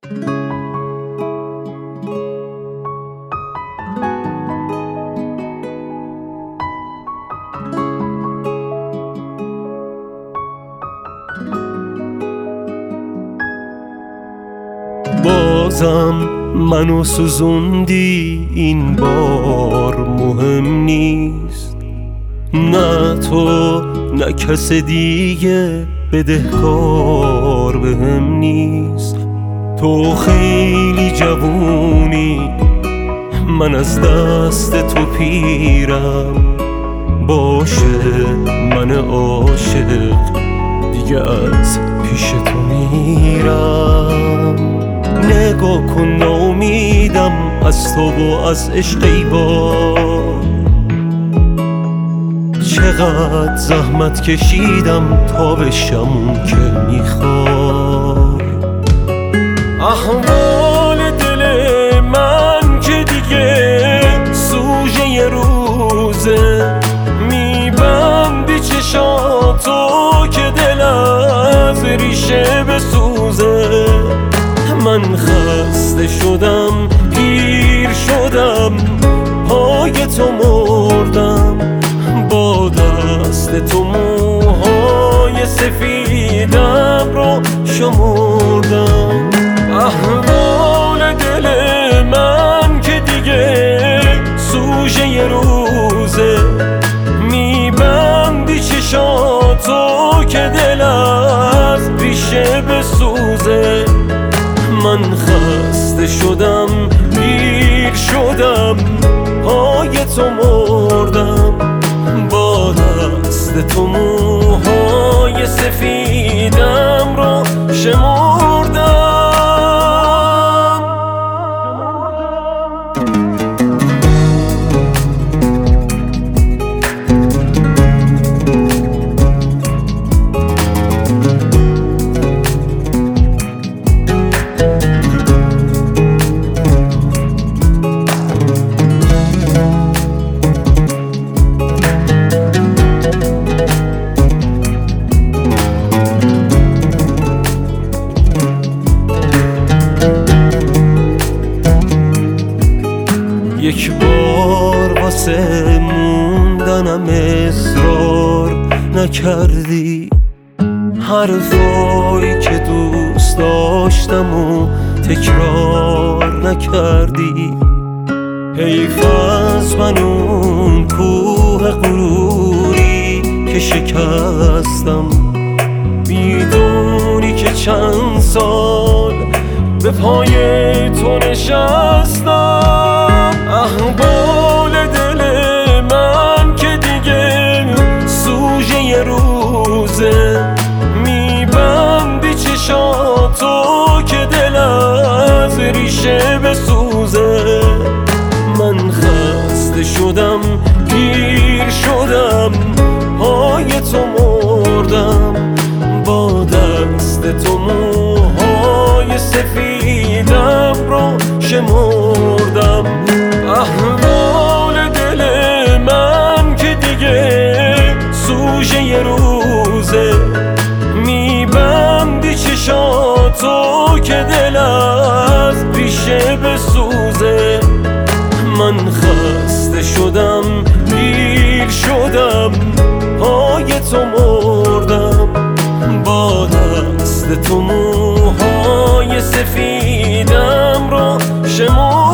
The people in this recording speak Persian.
بازم منو سوزوندی، این بار مهم نیست. نه تو نه کس دیگه بدهکار بهم نیست. تو خیلی جوونی، من از دست تو پیرم. باشه من عاشق دیگه از پیش تو میرم. نگاه کن ناامیدم از تو و از عشق ای بار. چقدر زحمت کشیدم تا بشم اون که میخوای. احوال دل من که دیگه سوژه ی روزه. میبندی چشاتو که دل از ریشه بسوزه. من خسته شدم، پیر شدم، پای تو مردم. با دست تو موهای سفیدم رو شمردم. احوال دل من که دیگه سوژه ی روزه. میبندی چشاتو که دل از ریشه بسوزه. من خسته شدم، پیر شدم، پای تو مردم. با دست تو موهای سفیدم رو شمردم. یک بار واسه موندنم اصرار نکردی. حرفایی که دوست داشتم و تکرار نکردی. حیف از من اون کوه غروری که شکستم. میدونی که چند سال به پای تو نشستم. احوال دل من که دیگه سوژه ی روزه. میبندی چشاتو که دل از ریشه بسوزه. من خسته شدم، پیر شدم، پای تو مردم. با دست تو موهای سفیدم رو شمردم. احوال دل من که دیگه سوژه ی روزه. میبندی چشاتو که دل از ریشه بسوزه. من خسته شدم، پیر شدم، پای تو مردم. با دست تو موهای سفیدم رو شمردم.